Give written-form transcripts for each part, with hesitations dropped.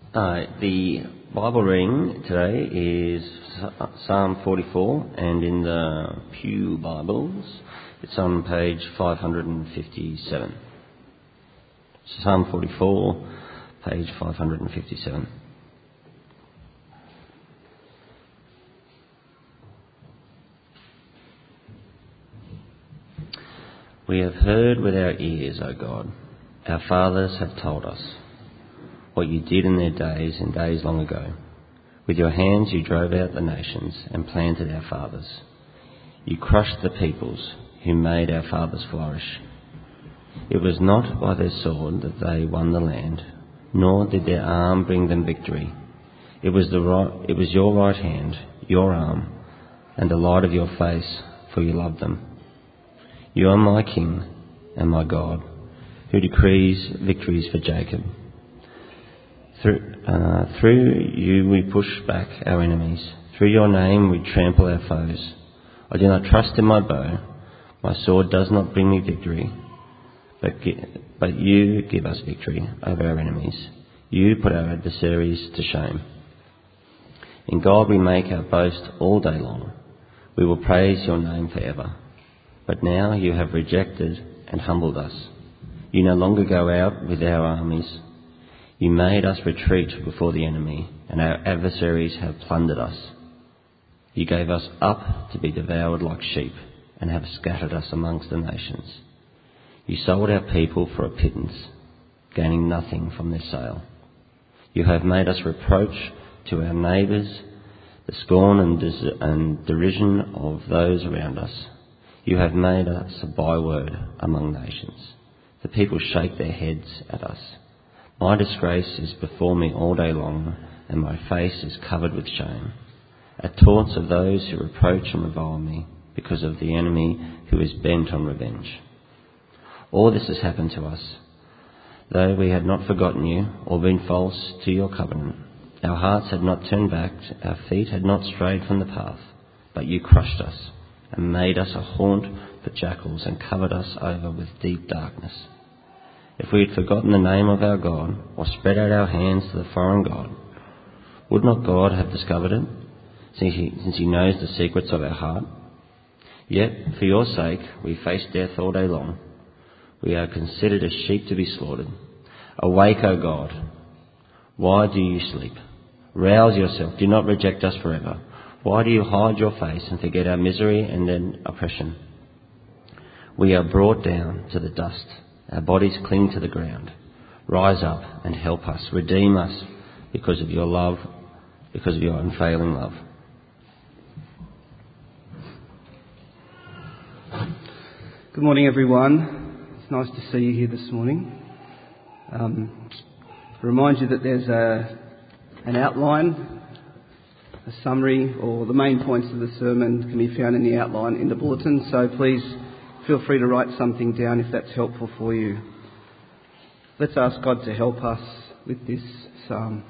The Bible reading today is Psalm 44, and in the Pew Bibles it's on page 557. Psalm 44, page 557. We have heard with our ears, O God. Our fathers have told us what you did in their days and days long ago. With your hands you drove out the nations and planted our fathers. You crushed the peoples who made our fathers flourish. It was not by their sword that they won the land, nor did their arm bring them victory. It was your right hand, your arm, and the light of your face, for you loved them. You are my King and my God, who decrees victories for Jacob. Through you we push back our enemies. Through your name we trample our foes. I do not trust in my bow. My sword does not bring me victory. But you give us victory over our enemies. You put our adversaries to shame. In God we make our boast all day long. We will praise your name forever. But now you have rejected and humbled us. You no longer go out with our armies. You made us retreat before the enemy, and our adversaries have plundered us. You gave us up to be devoured like sheep, and have scattered us amongst the nations. You sold our people for a pittance, gaining nothing from their sale. You have made us reproach to our neighbours, the scorn and derision of those around us. You have made us a byword among nations. The people shake their heads at us. My disgrace is before me all day long, and my face is covered with shame, at taunts of those who reproach and revile me, because of the enemy who is bent on revenge. All this has happened to us, though we had not forgotten you or been false to your covenant. Our hearts had not turned back, our feet had not strayed from the path, but you crushed us and made us a haunt for jackals and covered us over with deep darkness. If we had forgotten the name of our God or spread out our hands to the foreign god, would not God have discovered it, since he knows the secrets of our heart? Yet, for your sake, we face death all day long. We are considered as sheep to be slaughtered. Awake, O God! Why do you sleep? Rouse yourself, do not reject us forever. Why do you hide your face and forget our misery and then oppression? We are brought down to the dust. Our bodies cling to the ground. Rise up and help us. Redeem us because of your love, because of your unfailing love. Good morning, everyone. It's nice to see you here this morning. Remind you that there's an outline, a summary, or the main points of the sermon can be found in the outline in the bulletin, so please feel free to write something down if that's helpful for you. Let's ask God to help us with this psalm.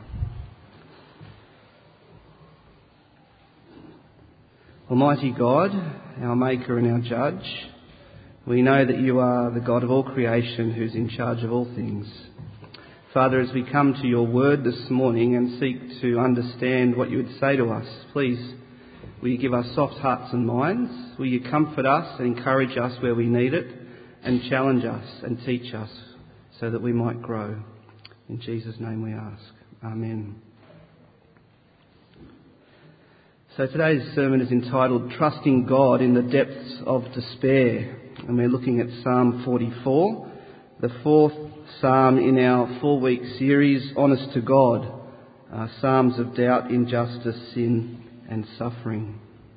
Almighty God, our Maker and our Judge, we know that you are the God of all creation who's in charge of all things. Father, as we come to your word this morning and seek to understand what you would say to us, please, will you give us soft hearts and minds? Will you comfort us and encourage us where we need it, and challenge us and teach us so that we might grow? In Jesus' name we ask. Amen. So today's sermon is entitled Trusting God in the Depths of Despair, and we're looking at Psalm 44, the fourth psalm in our 4-week series, Honest to God, Psalms of Doubt, Injustice, Sin and Suffering.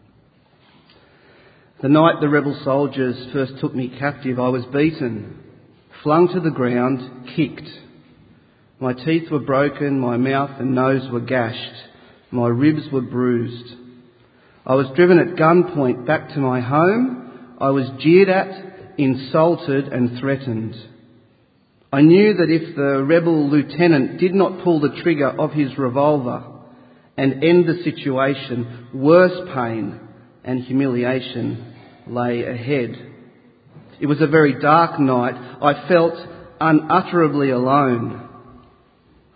The night the rebel soldiers first took me captive, I was beaten, flung to the ground, kicked. My teeth were broken, my mouth and nose were gashed, my ribs were bruised. I was driven at gunpoint back to my home. I was jeered at, insulted and threatened. I knew that if the rebel lieutenant did not pull the trigger of his revolver and end the situation, worse pain and humiliation lay ahead. It was a very dark night. I felt unutterably alone.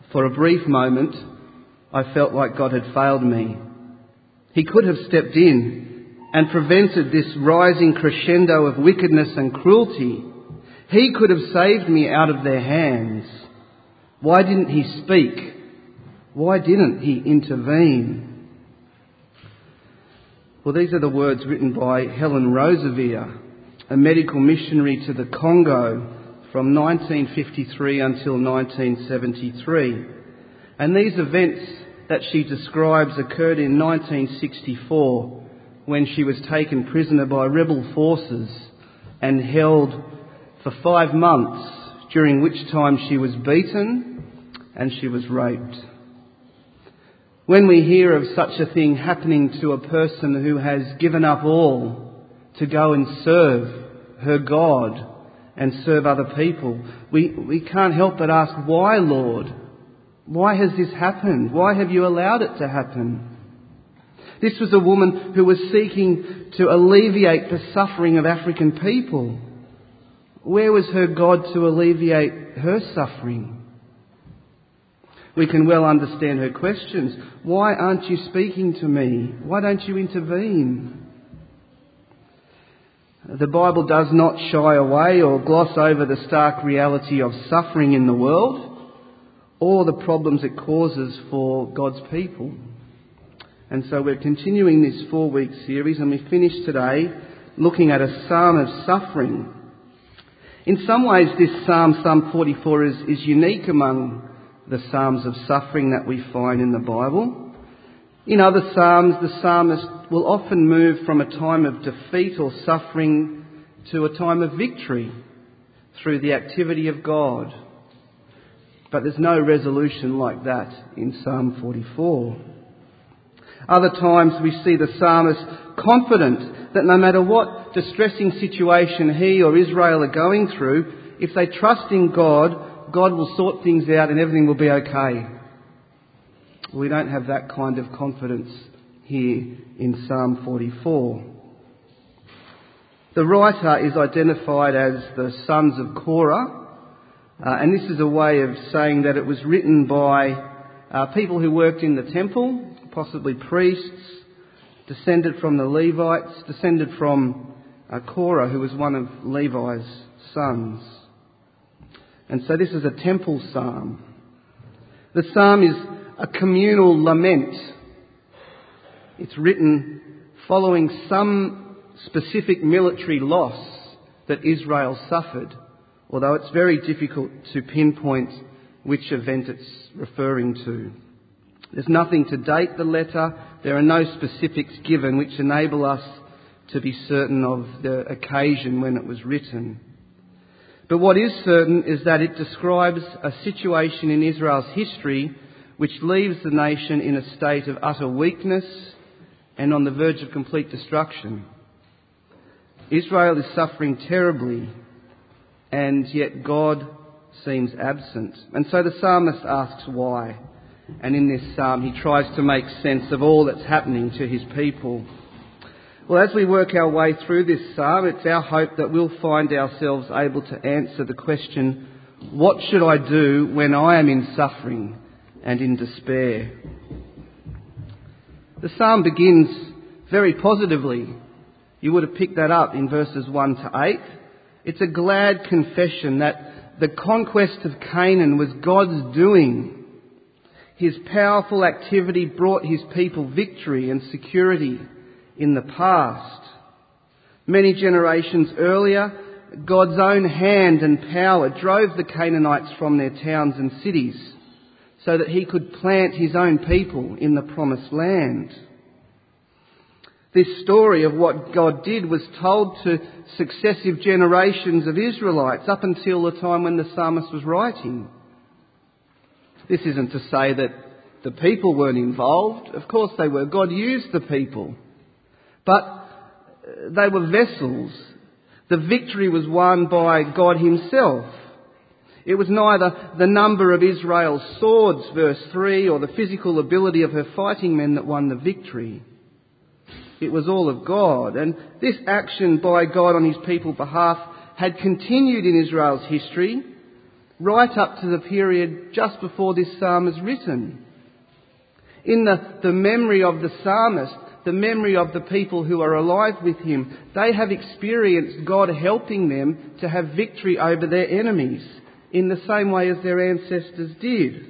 For a brief moment, I felt like God had failed me. He could have stepped in and prevented this rising crescendo of wickedness and cruelty. He could have saved me out of their hands. Why didn't he speak? Why didn't he intervene? Well, these are the words written by Helen Roseveare, a medical missionary to the Congo from 1953 until 1973. And these events that she describes occurred in 1964 when she was taken prisoner by rebel forces and held for 5 months, during which time she was beaten and she was raped. When we hear of such a thing happening to a person who has given up all to go and serve her God and serve other people, we can't help but ask, why, Lord? Why has this happened? Why have you allowed it to happen? This was a woman who was seeking to alleviate the suffering of African people. Where was her God to alleviate her suffering? We can well understand her questions. Why aren't you speaking to me? Why don't you intervene? The Bible does not shy away or gloss over the stark reality of suffering in the world or the problems it causes for God's people. And so we're continuing this 4-week series, and we finish today looking at a psalm of suffering. In some ways, this psalm, Psalm 44, is unique among the psalms of suffering that we find in the Bible. In other psalms, the psalmist will often move from a time of defeat or suffering to a time of victory through the activity of God. But there's no resolution like that in Psalm 44. Other times we see the psalmist confident that no matter what distressing situation he or Israel are going through, if they trust in God, God will sort things out and everything will be okay. We don't have that kind of confidence here in Psalm 44. The writer is identified as the sons of Korah, and this is a way of saying that it was written by people who worked in the temple, possibly priests, descended from the Levites, descended from Korah, who was one of Levi's sons. And so this is a temple psalm. The psalm is a communal lament. It's written following some specific military loss that Israel suffered, although it's very difficult to pinpoint which event it's referring to. There's nothing to date the letter. There are no specifics given which enable us to be certain of the occasion when it was written. But what is certain is that it describes a situation in Israel's history which leaves the nation in a state of utter weakness and on the verge of complete destruction. Israel is suffering terribly, and yet God seems absent. And so the psalmist asks why. And in this psalm he tries to make sense of all that's happening to his people. Well, as we work our way through this psalm, it's our hope that we'll find ourselves able to answer the question, what should I do when I am in suffering and in despair? The psalm begins very positively. You would have picked that up in verses 1 to 8. It's a glad confession that the conquest of Canaan was God's doing. His powerful activity brought his people victory and security in the past. Many generations earlier, God's own hand and power drove the Canaanites from their towns and cities so that he could plant his own people in the promised land. This story of what God did was told to successive generations of Israelites up until the time when the psalmist was writing. This isn't to say that the people weren't involved. Of course they were. God used the people. But they were vessels. The victory was won by God himself. It was neither the number of Israel's swords, verse 3, or the physical ability of her fighting men that won the victory. It was all of God. And this action by God on his people's behalf had continued in Israel's history right up to the period just before this psalm is written. In the memory of the psalmist, the memory of the people who are alive with him, they have experienced God helping them to have victory over their enemies in the same way as their ancestors did.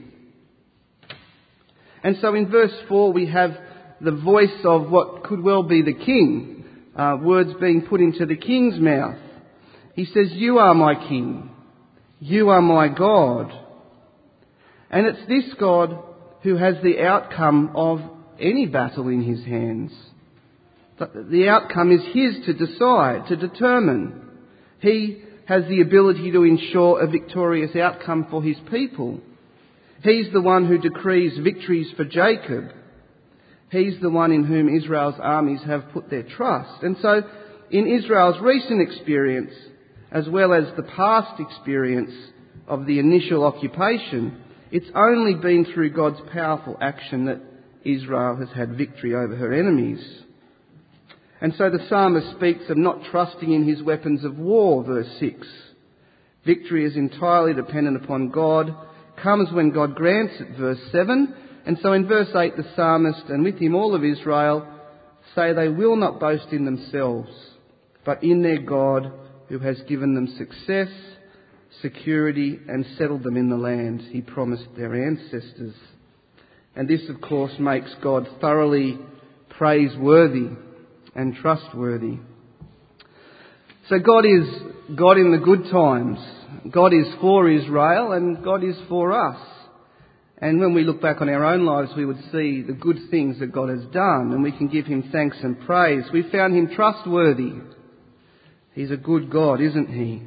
And so in verse 4 we have the voice of what could well be the king, words being put into the king's mouth. He says, "You are my king. You are my God." And it's this God who has the outcome of any battle in his hands. The outcome is his to decide, to determine. He has the ability to ensure a victorious outcome for his people. He's the one who decrees victories for Jacob. He's the one in whom Israel's armies have put their trust. And so, in Israel's recent experience, as well as the past experience of the initial occupation, it's only been through God's powerful action that Israel has had victory over her enemies. And so the psalmist speaks of not trusting in his weapons of war, verse 6. Victory is entirely dependent upon God, comes when God grants it, verse 7. And so in verse 8 the psalmist, and with him all of Israel, say they will not boast in themselves, but in their God who has given them success, security, and settled them in the land he promised their ancestors. And this, of course, makes God thoroughly praiseworthy and trustworthy. So God is God in the good times. God is for Israel and God is for us. And when we look back on our own lives, we would see the good things that God has done, and we can give him thanks and praise. We found him trustworthy. He's a good God, isn't he?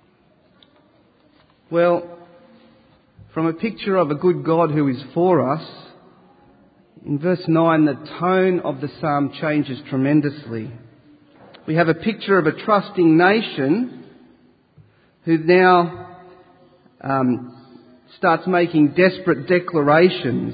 Well, from a picture of a good God who is for us, in verse 9 the tone of the psalm changes tremendously. We have a picture of a trusting nation who now starts making desperate declarations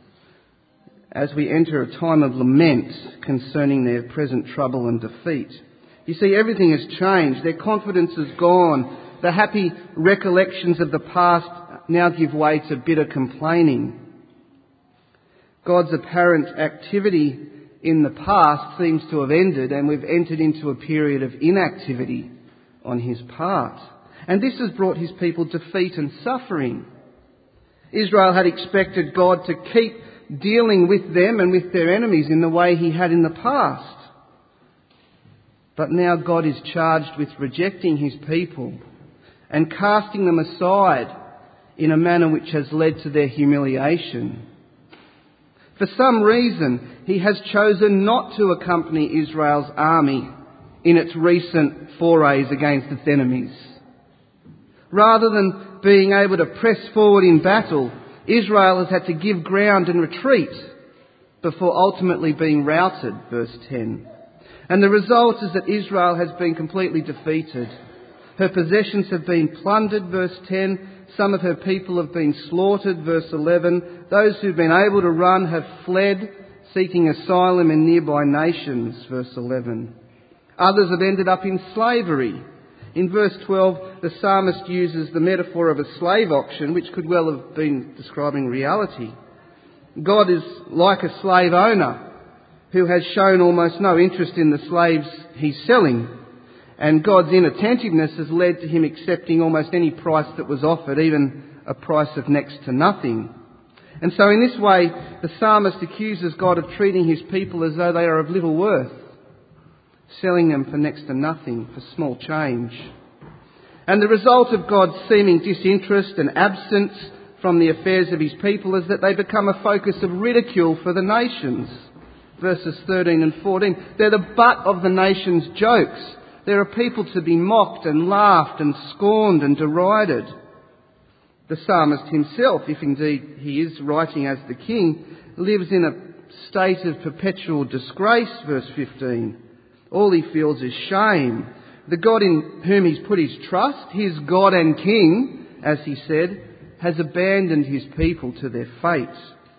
as we enter a time of lament concerning their present trouble and defeat. You see, everything has changed. Their confidence is gone. The happy recollections of the past now give way to bitter complaining. God's apparent activity in the past seems to have ended, and we've entered into a period of inactivity on his part. And this has brought his people defeat and suffering. Israel had expected God to keep dealing with them and with their enemies in the way he had in the past. But now God is charged with rejecting his people and casting them aside in a manner which has led to their humiliation. For some reason, he has chosen not to accompany Israel's army in its recent forays against its enemies. Rather than being able to press forward in battle, Israel has had to give ground and retreat before ultimately being routed, verse 10. And the result is that Israel has been completely defeated. Her possessions have been plundered, verse 10. Some of her people have been slaughtered, verse 11. Those who've been able to run have fled, seeking asylum in nearby nations, verse 11. Others have ended up in slavery. In verse 12, the psalmist uses the metaphor of a slave auction, which could well have been describing reality. God is like a slave owner who has shown almost no interest in the slaves he's selling. And God's inattentiveness has led to him accepting almost any price that was offered, even a price of next to nothing. And so in this way, the psalmist accuses God of treating his people as though they are of little worth, selling them for next to nothing, for small change. And the result of God's seeming disinterest and absence from the affairs of his people is that they become a focus of ridicule for the nations. Verses 13 and 14. They're the butt of the nation's jokes. There are people to be mocked and laughed and scorned and derided. The psalmist himself, if indeed he is writing as the king, lives in a state of perpetual disgrace, verse 15. All he feels is shame. The God in whom he's put his trust, his God and King, as he said, has abandoned his people to their fate.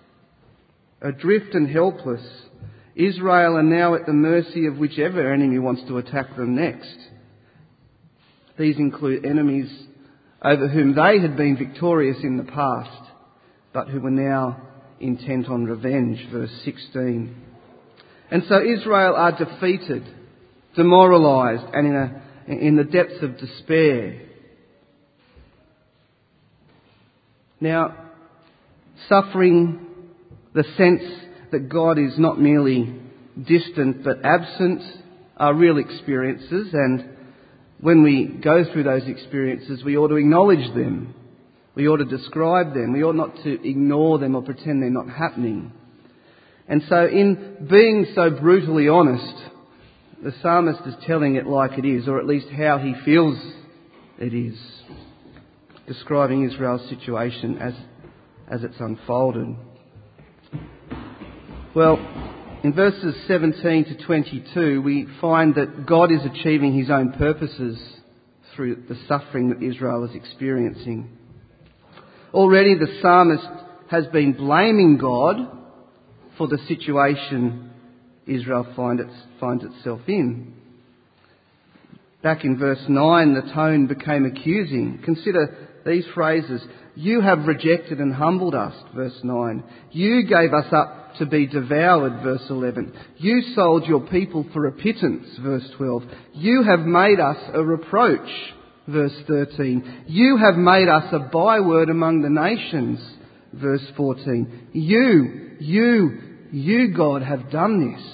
Adrift and helpless, Israel are now at the mercy of whichever enemy wants to attack them next. These include enemies over whom they had been victorious in the past, but who were now intent on revenge. Verse 16. And so Israel are defeated, demoralised, and in the depths of despair. Now, suffering, the sense that God is not merely distant but absent, are real experiences, and when we go through those experiences, we ought to acknowledge them. We ought to describe them. We ought not to ignore them or pretend they're not happening. And so in being so brutally honest, the psalmist is telling it like it is, or at least how he feels it is, describing Israel's situation as it's unfolded. Well, in verses 17 to 22, we find that God is achieving his own purposes through the suffering that Israel is experiencing. Already the psalmist has been blaming God for the situation Israel finds itself in. Back in verse 9, the tone became accusing. Consider these phrases. You have rejected and humbled us, verse 9. You gave us up to be devoured, verse 11. You sold your people for a pittance, verse 12. You have made us a reproach, verse 13. You have made us a byword among the nations, verse 14. You, God, have done this.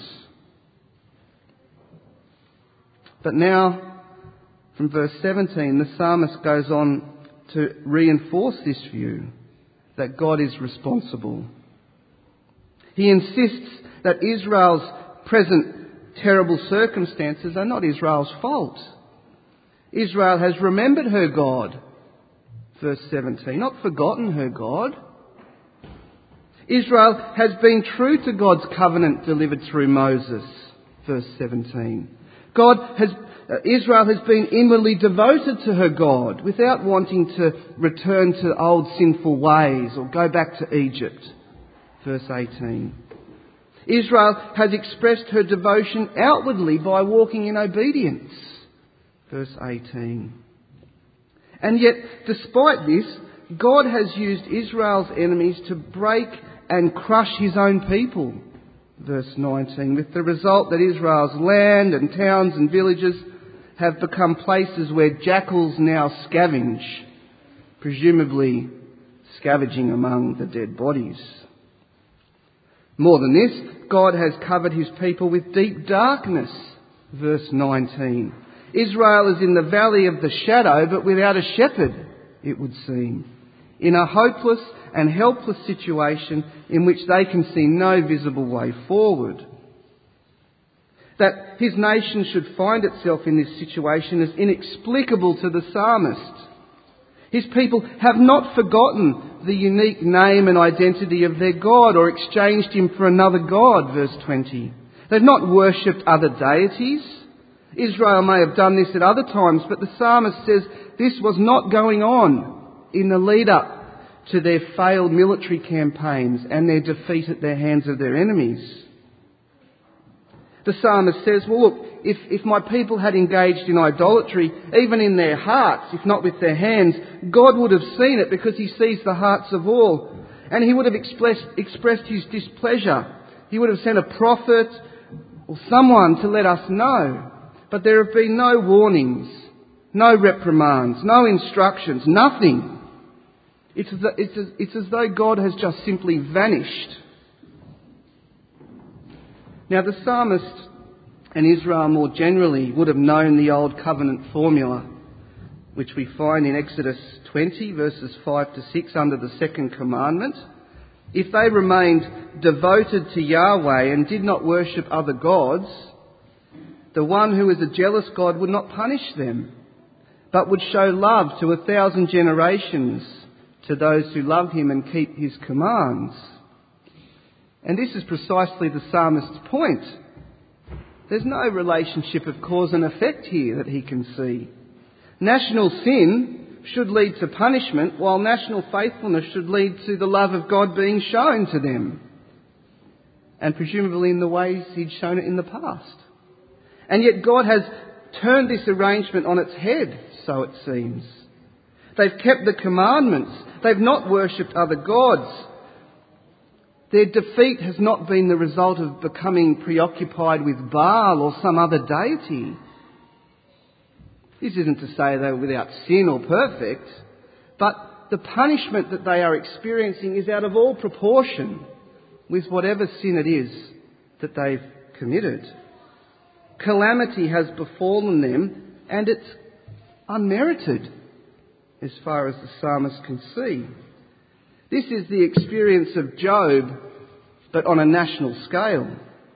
But now, from verse 17, the psalmist goes on to reinforce this view that God is responsible. He insists that Israel's present terrible circumstances are not Israel's fault. Israel has remembered her God, verse 17, not forgotten her God. Israel has been true to God's covenant delivered through Moses, verse 17. Israel has been inwardly devoted to her God without wanting to return to old sinful ways or go back to Egypt. Verse 18. Israel has expressed her devotion outwardly by walking in obedience. Verse 18. And yet, despite this, God has used Israel's enemies to break and crush his own people. Verse 19, with the result that Israel's land and towns and villages have become places where jackals now scavenge, presumably scavenging among the dead bodies. More than this, God has covered his people with deep darkness. Verse 19. Israel is in the valley of the shadow, but without a shepherd, it would seem, in a hopeless and helpless situation in which they can see no visible way forward. That his nation should find itself in this situation is inexplicable to the psalmist. His people have not forgotten the unique name and identity of their God or exchanged him for another god, verse 20. They've not worshipped other deities. Israel may have done this at other times, but the psalmist says this was not going on in the lead up to their failed military campaigns and their defeat at the hands of their enemies. The psalmist says, well look, if my people had engaged in idolatry, even in their hearts, if not with their hands, God would have seen it because he sees the hearts of all. And he would have expressed his displeasure. He would have sent a prophet or someone to let us know. But there have been no warnings, no reprimands, no instructions, nothing. It's as though God has just simply vanished. Now the psalmist and Israel more generally would have known the old covenant formula, which we find in Exodus 20 verses 5 to 6 under the second commandment. If they remained devoted to Yahweh and did not worship other gods, the one who is a jealous God would not punish them, but would show love to 1,000 generations to those who love him and keep his commands. And this is precisely the psalmist's point. There's no relationship of cause and effect here that he can see. National sin should lead to punishment, while national faithfulness should lead to the love of God being shown to them, and presumably in the ways he'd shown it in the past. And yet God has turned this arrangement on its head, so it seems. They've kept the commandments. They've not worshipped other gods. Their defeat has not been the result of becoming preoccupied with Baal or some other deity. This isn't to say they were without sin or perfect, but the punishment that they are experiencing is out of all proportion with whatever sin it is that they've committed. Calamity has befallen them, and it's unmerited as far as the psalmist can see. This is the experience of Job, but on a national scale.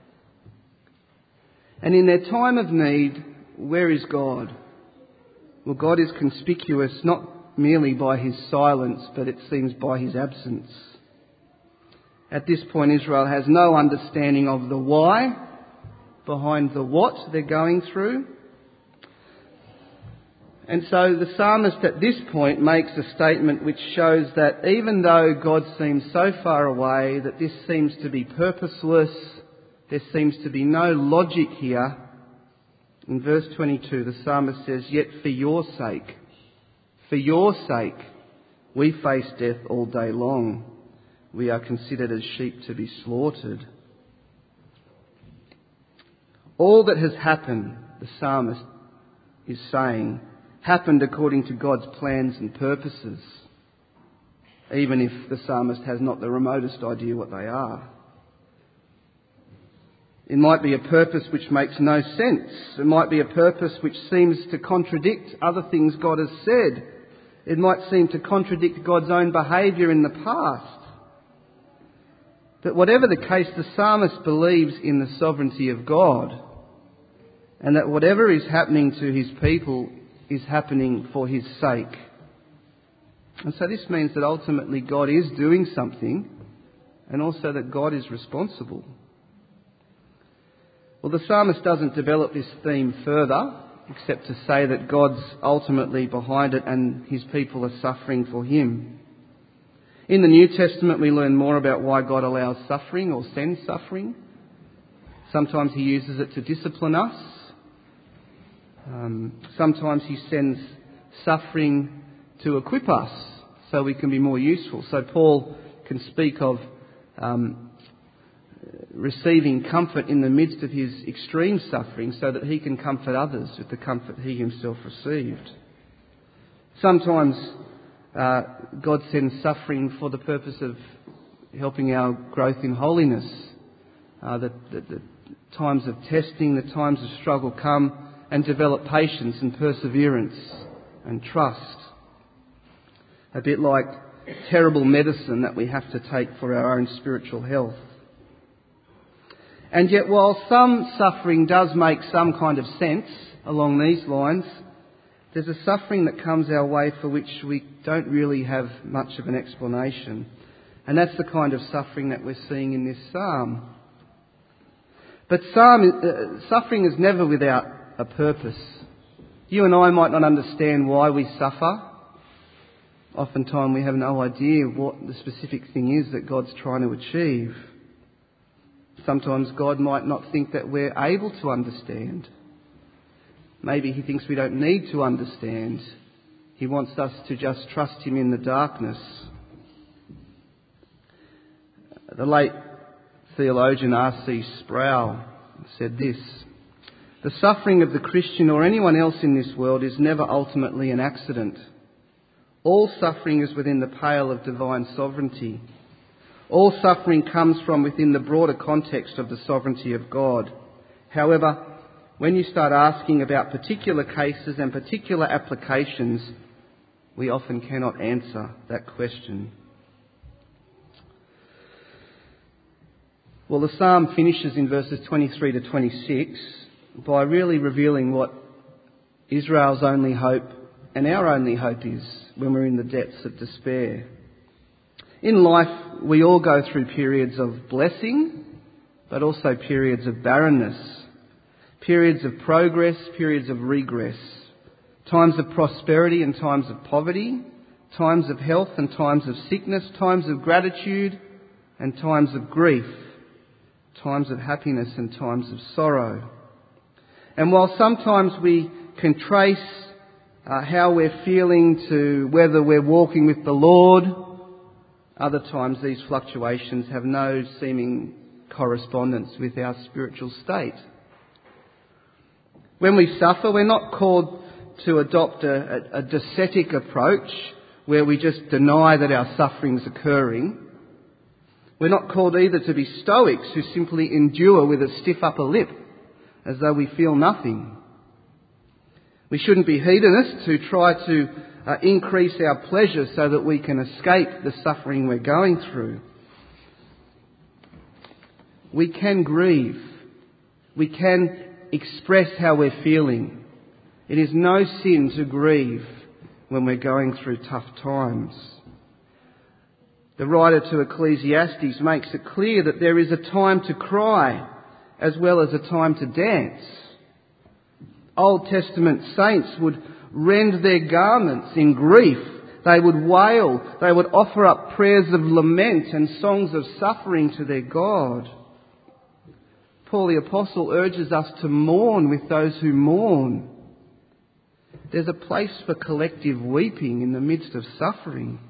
And in their time of need, where is God? Well, God is conspicuous not merely by his silence, but it seems by his absence. At this point, Israel has no understanding of the why behind the what they're going through. And so the psalmist at this point makes a statement which shows that even though God seems so far away, that this seems to be purposeless, there seems to be no logic here. In verse 22, the psalmist says, "Yet for your sake, we face death all day long. We are considered as sheep to be slaughtered." All that has happened, the psalmist is saying, happened according to God's plans and purposes, even if the psalmist has not the remotest idea what they are. It might be a purpose which makes no sense. It might be a purpose which seems to contradict other things God has said. It might seem to contradict God's own behaviour in the past. But whatever the case, the psalmist believes in the sovereignty of God, and that whatever is happening to his people is happening for his sake. And so this means that ultimately God is doing something, and also that God is responsible. Well, the psalmist doesn't develop this theme further, except to say that God's ultimately behind it and his people are suffering for him. In the New Testament, we learn more about why God allows suffering or sends suffering. Sometimes he uses it to discipline us. Sometimes he sends suffering to equip us so we can be more useful. So Paul can speak of receiving comfort in the midst of his extreme suffering so that he can comfort others with the comfort he himself received. Sometimes God sends suffering for the purpose of helping our growth in holiness. The times of testing, the times of struggle come and develop patience and perseverance and trust. A bit like terrible medicine that we have to take for our own spiritual health. And yet, while some suffering does make some kind of sense along these lines, there's a suffering that comes our way for which we don't really have much of an explanation. And that's the kind of suffering that we're seeing in this psalm. But suffering is never without a purpose. You and I might not understand why we suffer. Oftentimes we have no idea what the specific thing is that God's trying to achieve. Sometimes God might not think that we're able to understand. Maybe he thinks we don't need to understand. He wants us to just trust him in the darkness. The late theologian R.C. Sproul said this: "The suffering of the Christian or anyone else in this world is never ultimately an accident. All suffering is within the pale of divine sovereignty. All suffering comes from within the broader context of the sovereignty of God. However, when you start asking about particular cases and particular applications, we often cannot answer that question." Well, the psalm finishes in verses 23 to 26 by really revealing what Israel's only hope and our only hope is when we're in the depths of despair. In life, we all go through periods of blessing, but also periods of barrenness, periods of progress, periods of regress, times of prosperity and times of poverty, times of health and times of sickness, times of gratitude and times of grief, times of happiness and times of sorrow. And while sometimes we can trace how we're feeling to whether we're walking with the Lord. Other times these fluctuations have no seeming correspondence with our spiritual state. When we suffer, we're not called to adopt a ascetic approach where we just deny that our suffering's occurring. We're not called either to be stoics who simply endure with a stiff upper lip as though we feel nothing. We shouldn't be hedonists who try to increase our pleasure so that we can escape the suffering we're going through. We can grieve. We can express how we're feeling. It is no sin to grieve when we're going through tough times. The writer to Ecclesiastes makes it clear that there is a time to cry as well as a time to dance. Old Testament saints would rend their garments in grief. They would wail. They would offer up prayers of lament and songs of suffering to their God. Paul the Apostle urges us to mourn with those who mourn. There's a place for collective weeping in the midst of suffering.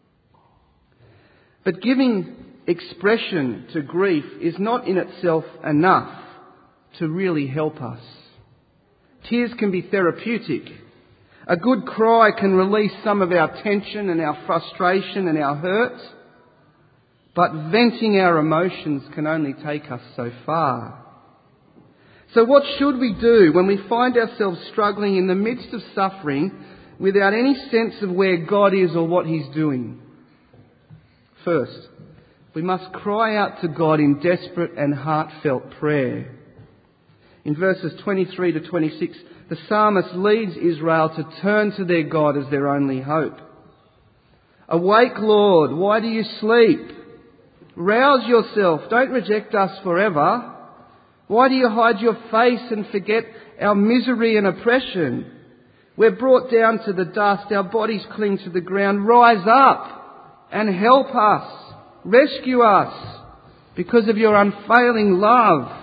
But giving expression to grief is not in itself enough to really help us. Tears can be therapeutic. A good cry can release some of our tension and our frustration and our hurt. But venting our emotions can only take us so far. So what should we do when we find ourselves struggling in the midst of suffering without any sense of where God is or what He's doing? First, we must cry out to God in desperate and heartfelt prayer. In verses 23 to 26, the psalmist leads Israel to turn to their God as their only hope. Awake, Lord, why do you sleep? Rouse yourself, don't reject us forever. Why do you hide your face and forget our misery and oppression? We're brought down to the dust, our bodies cling to the ground. Rise up and help us, rescue us because of your unfailing love.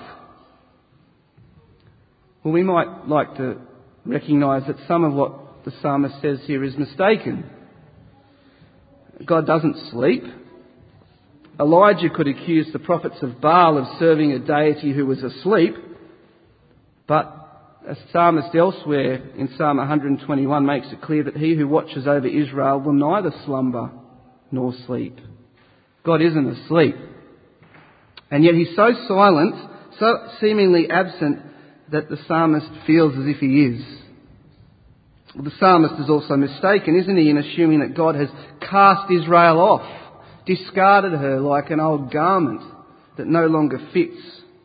Well, we might like to recognise that some of what the psalmist says here is mistaken. God doesn't sleep. Elijah could accuse the prophets of Baal of serving a deity who was asleep, but a psalmist elsewhere in Psalm 121 makes it clear that he who watches over Israel will neither slumber nor sleep. God isn't asleep. And yet He's so silent, so seemingly absent, that the psalmist feels as if He is. The psalmist is also mistaken, isn't he, in assuming that God has cast Israel off, discarded her like an old garment that no longer fits.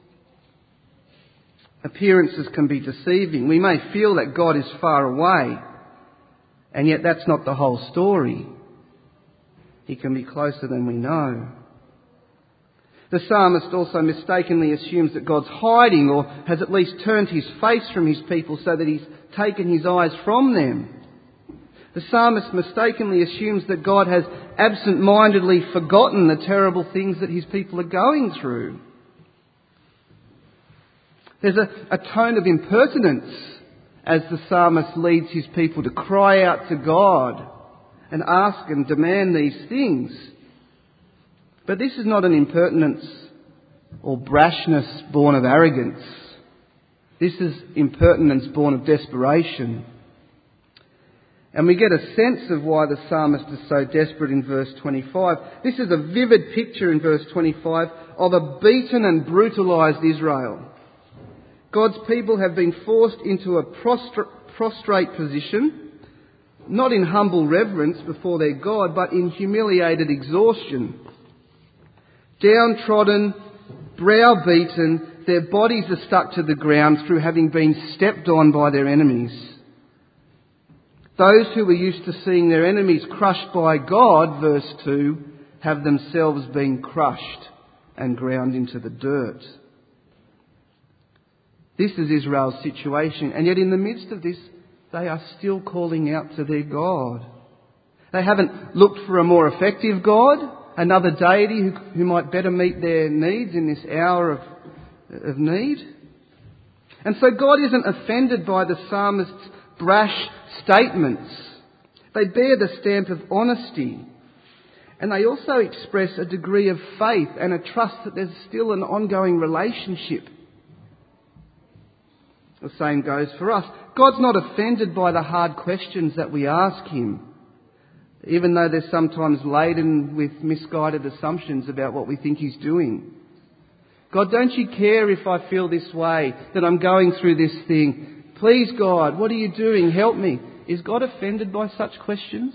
Appearances can be deceiving. We may feel that God is far away, and yet that's not the whole story. He can be closer than we know. The psalmist also mistakenly assumes that God's hiding or has at least turned His face from His people so that He's taken His eyes from them. The psalmist mistakenly assumes that God has absent-mindedly forgotten the terrible things that His people are going through. There's a tone of impertinence as the psalmist leads his people to cry out to God and ask and demand these things. But this is not an impertinence or brashness born of arrogance. This is impertinence born of desperation. And we get a sense of why the psalmist is so desperate in verse 25. This is a vivid picture in verse 25 of a beaten and brutalised Israel. God's people have been forced into a prostrate position, not in humble reverence before their God, but in humiliated exhaustion. Downtrodden, browbeaten, their bodies are stuck to the ground through having been stepped on by their enemies. Those who were used to seeing their enemies crushed by God, verse 2, have themselves been crushed and ground into the dirt. This is Israel's situation, and yet in the midst of this, they are still calling out to their God. They haven't looked for a more effective God, another deity who might better meet their needs in this hour of need. And so God isn't offended by the psalmist's brash statements. They bear the stamp of honesty. And they also express a degree of faith and a trust that there's still an ongoing relationship. The same goes for us. God's not offended by the hard questions that we ask him, even though they're sometimes laden with misguided assumptions about what we think he's doing. God, don't you care if I feel this way, that I'm going through this thing? Please, God, what are you doing? Help me. Is God offended by such questions?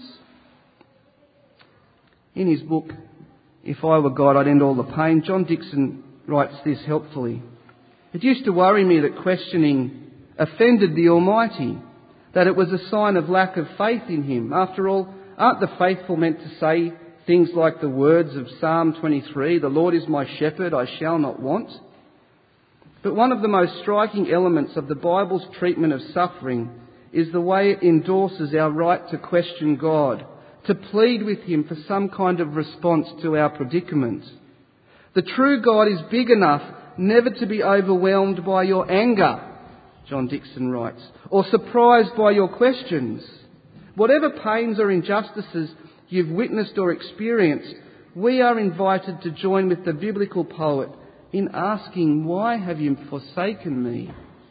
In his book, If I Were God, I'd End All the Pain, John Dixon writes this helpfully. It used to worry me that questioning offended the Almighty, that it was a sign of lack of faith in him. After all, aren't the faithful meant to say things like the words of Psalm 23, "The Lord is my shepherd, I shall not want"? But one of the most striking elements of the Bible's treatment of suffering is the way it endorses our right to question God, to plead with him for some kind of response to our predicament. The true God is big enough never to be overwhelmed by your anger, John Dixon writes, or surprised by your questions. Whatever pains or injustices you've witnessed or experienced, we are invited to join with the biblical poet in asking, "Why have you forsaken me?"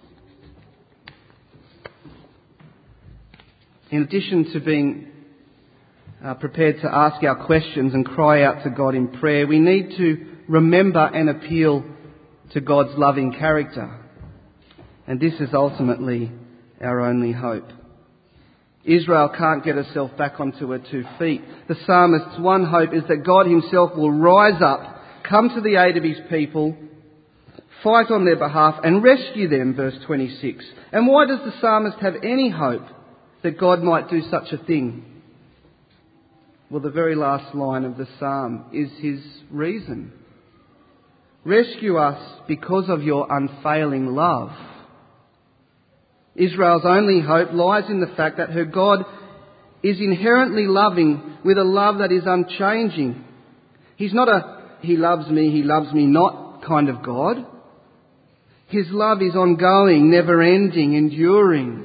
In addition to being prepared to ask our questions and cry out to God in prayer, we need to remember and appeal to God's loving character. And this is ultimately our only hope. Israel can't get herself back onto her 2 feet. The psalmist's one hope is that God himself will rise up, come to the aid of his people, fight on their behalf and rescue them, verse 26. And why does the psalmist have any hope that God might do such a thing? Well, the very last line of the psalm is his reason. Rescue us because of your unfailing love. Israel's only hope lies in the fact that her God is inherently loving with a love that is unchanging. He's not a he loves me not kind of God. His love is ongoing, never-ending, enduring.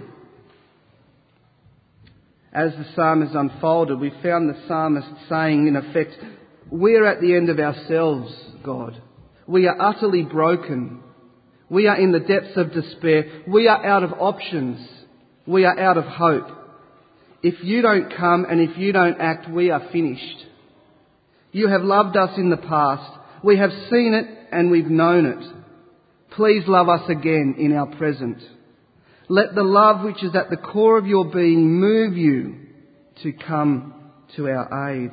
As the psalm has unfolded, we found the psalmist saying, in effect, we're at the end of ourselves, God. We are utterly broken. We are in the depths of despair. We are out of options. We are out of hope. If you don't come and if you don't act, we are finished. You have loved us in the past. We have seen it and we've known it. Please love us again in our present. Let the love which is at the core of your being move you to come to our aid.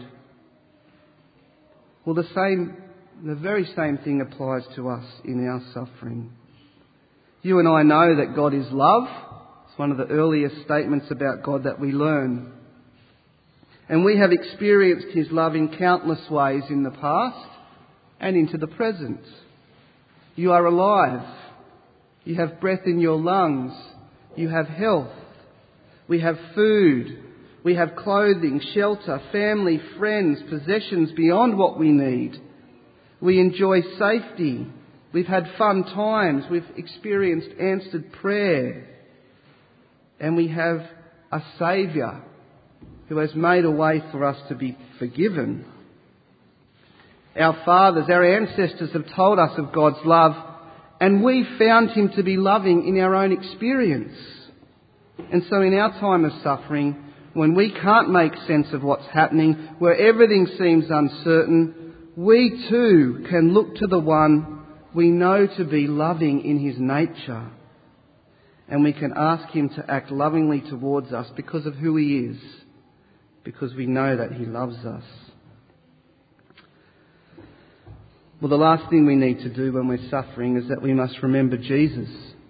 Well, the very same thing applies to us in our suffering. You and I know that God is love. It's one of the earliest statements about God that we learn. And we have experienced his love in countless ways in the past and into the present. You are alive. You have breath in your lungs. You have health. We have food. We have clothing, shelter, family, friends, possessions beyond what we need. We enjoy safety. We've had fun times. We've experienced answered prayer. And we have a Saviour who has made a way for us to be forgiven. Our fathers, our ancestors have told us of God's love, and we found him to be loving in our own experience. And so in our time of suffering, when we can't make sense of what's happening, where everything seems uncertain, we too can look to the one we know to be loving in his nature. And we can ask him to act lovingly towards us because of who he is, because we know that he loves us. Well, the last thing we need to do when we're suffering is that we must remember Jesus,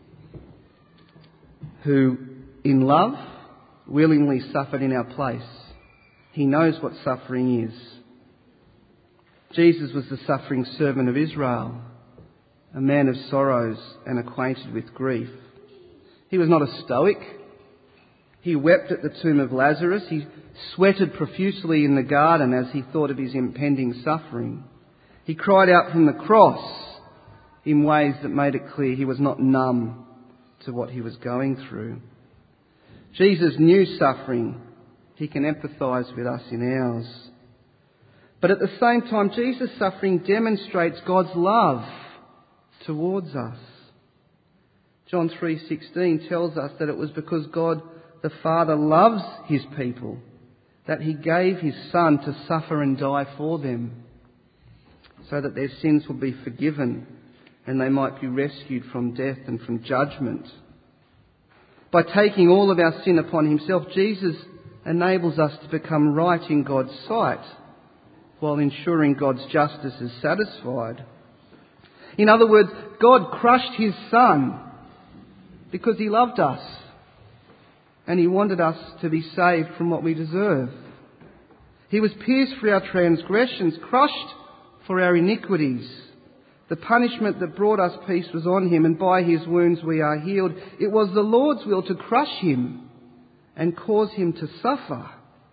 who in love willingly suffered in our place. He knows what suffering is. Jesus was the suffering servant of Israel, a man of sorrows and acquainted with grief. He was not a stoic. He wept at the tomb of Lazarus. He sweated profusely in the garden as he thought of his impending suffering. He cried out from the cross in ways that made it clear he was not numb to what he was going through. Jesus knew suffering. He can empathise with us in ours. But at the same time, Jesus' suffering demonstrates God's love towards us. John 3:16 tells us that it was because God the Father loves his people that he gave his Son to suffer and die for them, so that their sins will be forgiven and they might be rescued from death and from judgment. By taking all of our sin upon himself, Jesus enables us to become right in God's sight, while ensuring God's justice is satisfied. In other words, God crushed his Son because he loved us and he wanted us to be saved from what we deserve. He was pierced for our transgressions, crushed for our iniquities. The punishment that brought us peace was on him, and by his wounds we are healed. It was the Lord's will to crush him and cause him to suffer.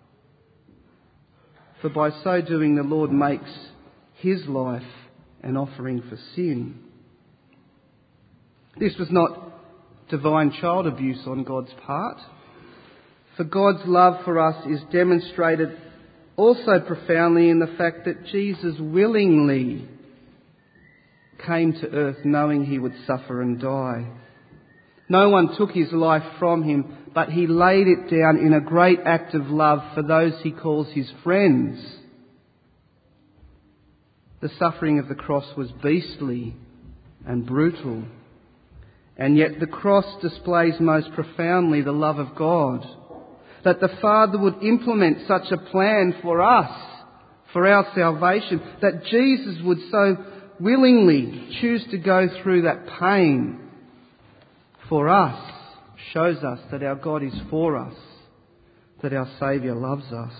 For by so doing, the Lord makes his life an offering for sin. This was not divine child abuse on God's part. For God's love for us is demonstrated also profoundly in the fact that Jesus willingly came to earth knowing he would suffer and die. No one took his life from him, but he laid it down in a great act of love for those he calls his friends. The suffering of the cross was beastly and brutal, and yet the cross displays most profoundly the love of God. That the Father would implement such a plan for us, for our salvation, that Jesus would so willingly choose to go through that pain for us, shows us that our God is for us, that our Saviour loves us.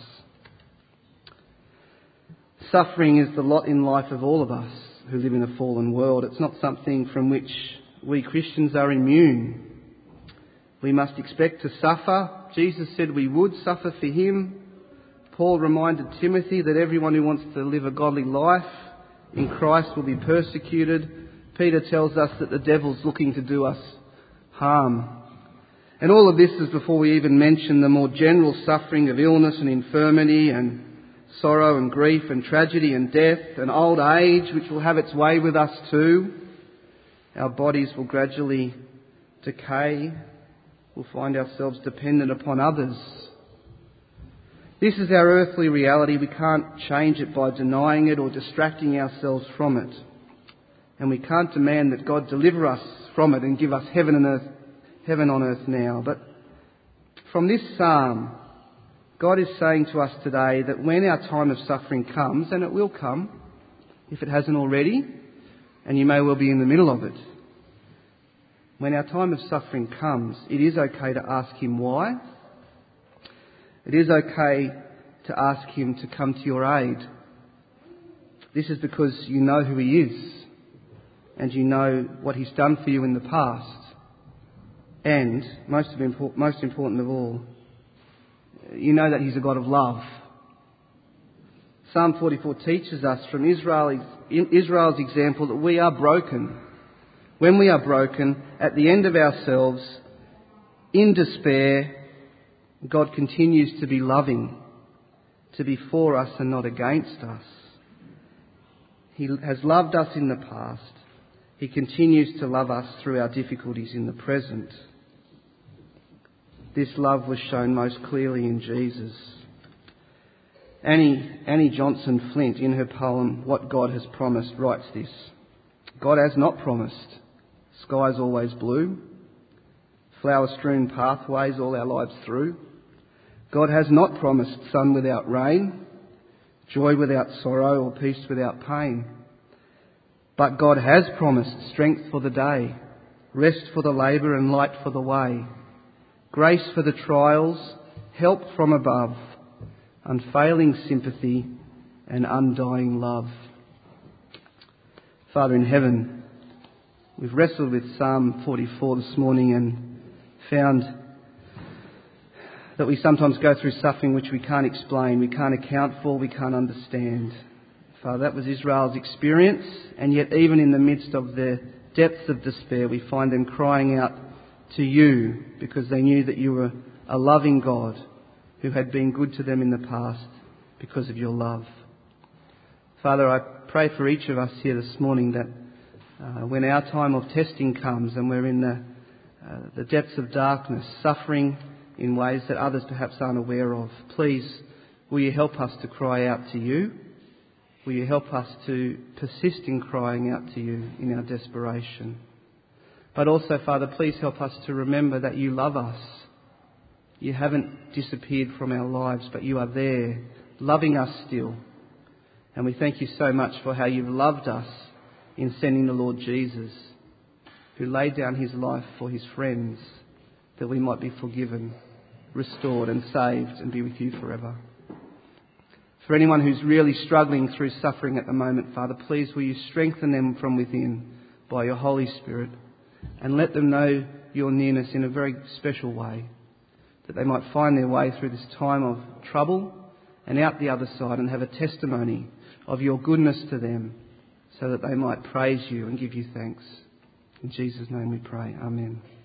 Suffering is the lot in life of all of us who live in a fallen world. It's not something from which we Christians are immune. We must expect to suffer. Jesus said we would suffer for him. Paul reminded Timothy that everyone who wants to live a godly life in Christ will be persecuted. Peter tells us that the devil's looking to do us harm. And all of this is before we even mention the more general suffering of illness and infirmity and sorrow and grief and tragedy and death and old age, which will have its way with us too. Our bodies will gradually decay. We'll find ourselves dependent upon others. This is our earthly reality. We can't change it by denying it or distracting ourselves from it. And we can't demand that God deliver us from it and give us heaven on earth now. But from this psalm, God is saying to us today that when our time of suffering comes, and it will come, if it hasn't already, and you may well be in the middle of it, when our time of suffering comes, it is okay to ask him why. It is okay to ask him to come to your aid. This is because you know who he is, and you know what he's done for you in the past. And, most important of all, you know that he's a God of love. Psalm 44 teaches us from Israel's example that we are broken. When we are broken, at the end of ourselves, in despair, God continues to be loving, to be for us and not against us. He has loved us in the past. He continues to love us through our difficulties in the present. This love was shown most clearly in Jesus. Annie Johnson Flint, in her poem What God Has Promised, writes this: God has not promised skies always blue, flower-strewn pathways all our lives through. God has not promised sun without rain, joy without sorrow, or peace without pain. But God has promised strength for the day, rest for the labour and light for the way, grace for the trials, help from above, unfailing sympathy and undying love. Father in heaven, we've wrestled with Psalm 44 this morning and found that we sometimes go through suffering which we can't explain, we can't account for, we can't understand. Father, that was Israel's experience, and yet even in the midst of their depths of despair, we find them crying out to you because they knew that you were a loving God who had been good to them in the past because of your love. Father, I pray for each of us here this morning that when our time of testing comes and we're in the depths of darkness, suffering in ways that others perhaps aren't aware of, please, will you help us to cry out to you? Will you help us to persist in crying out to you in our desperation? But also, Father, please help us to remember that you love us. You haven't disappeared from our lives, but you are there, loving us still. And we thank you so much for how you've loved us in sending the Lord Jesus, who laid down his life for his friends, that we might be forgiven, restored and saved and be with you forever. For anyone who's really struggling through suffering at the moment, Father, please will you strengthen them from within by your Holy Spirit and let them know your nearness in a very special way, that they might find their way through this time of trouble and out the other side and have a testimony of your goodness to them so that they might praise you and give you thanks. In Jesus' name we pray. Amen.